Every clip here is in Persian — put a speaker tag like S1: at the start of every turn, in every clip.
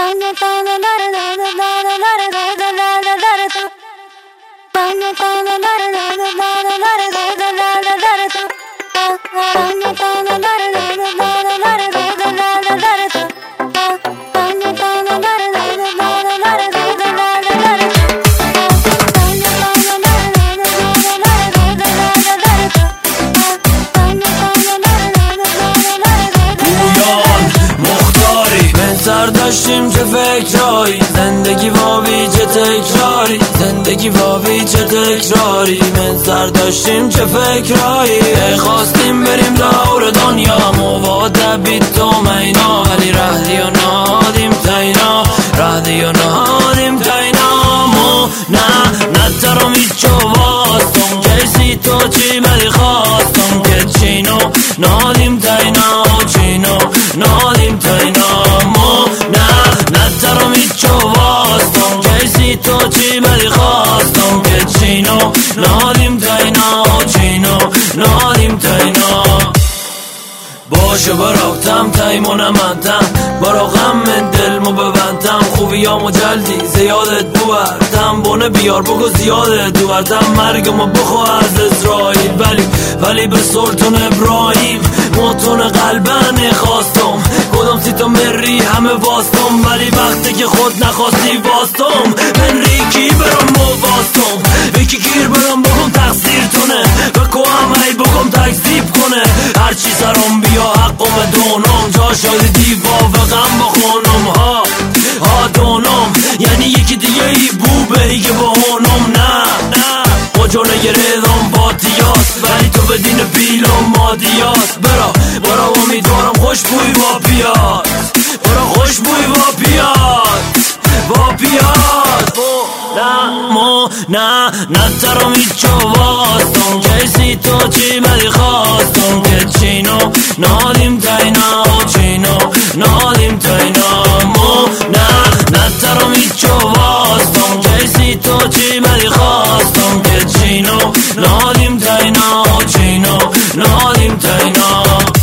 S1: داشتیم چه فکرایی، زندگی وابی چه تکراری، زندگی وابی چه تکراری. من سر داشتیم چه فکرایی، خواستیم بریم دور دنیا، مواد بید تو مینا، ولی ردی و نادیم تینا، ردی و نادیم تینا. مو نه ترم ایچو واستم، کسی تو چی بدی خواستم، که چینو نادیم تینا، چینو نادیم تینا. نترم ایچو واستم، کسی تو چی بدی خواستم، که چینو نادیم تینا، چینو نادیم تینا. باشه براktم تیمونم انتم، برا غم دلمو ببندم، خوبیامو جلدی زیادت بوردم، بونه بیار بگو زیادت دوردم، مرگمو بخوا از اسرائیل، ولی به سلطان ابراهیم موتون قلبن خواستم، کدام سی تا مری همه واستم، ولی وقتی که خود نخواستی واستم، من ریکی برام واستم، یکی گیر برام بگم تقصیر تونه، بکو همه بگم تکذیب کنه، هرچی سرم بیا حقم دونم، جا شده دیوا و غم با خونم ها دونم، یعنی یکی دیگه ای بوبه ای که با هونم. نه کجا نگردم باتیاست، ولی تو بدین بیل و مادیاست، برا امیدوارم خوشبوی با بیاد، برا خوشبوی با بیاد، با بیاد. نه ترم ایچو واستم، کسی تو چی بدی خواستم، که چینو نادیم تینا، چینو نادیم تینا. نه ترم ایچو واستم، کسی تو چی بدی خواستم، که چینو نادیم تینا، چینو نادیم تینا.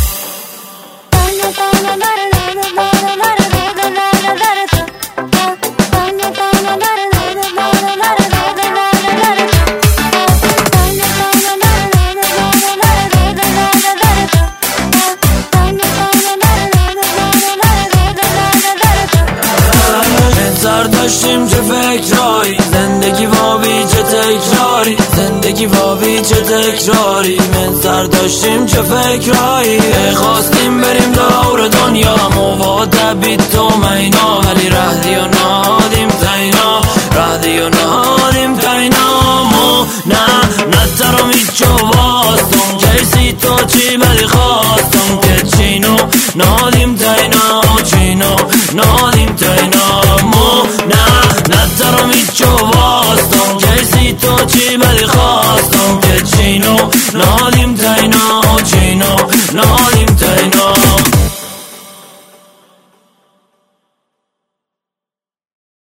S1: داشتیم چه فکرایی، زندگی وابی چه تکراری، زندگی وابی چه تکراری. من سر داشتیم چه فکرایی، خواستیم بریم دور دنیا، مواد بید تو مینا، ولی ردی و نادیم تینا، ردی و نادیم تینا. نه ترم ایچو واستم، کسی تو چی بدی خواستم، که چینو نادیم تینا، چینو نادیم تینا. نه ترم ایچو واستم، کسی تو چی بدی خواستم، که چینو نادیم